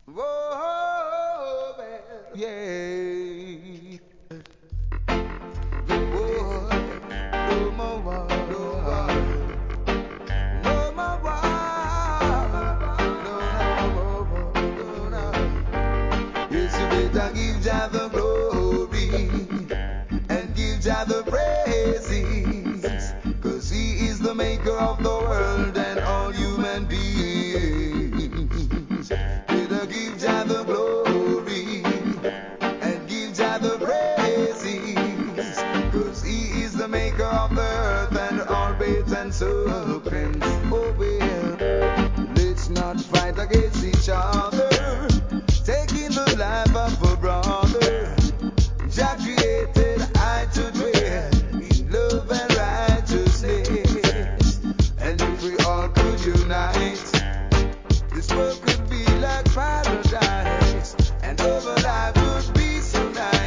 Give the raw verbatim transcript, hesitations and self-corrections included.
Whoa, man. Yeah. Whoa. No more war. No war. No more war. No more war. No, no. Yes, you better give Jah the glory and give Jah the praises, 'cause He is the maker of the world and all human beings. Better give Jah the glory and give Jah the praises, 'cause He is the maker of the earth and all faith and soul.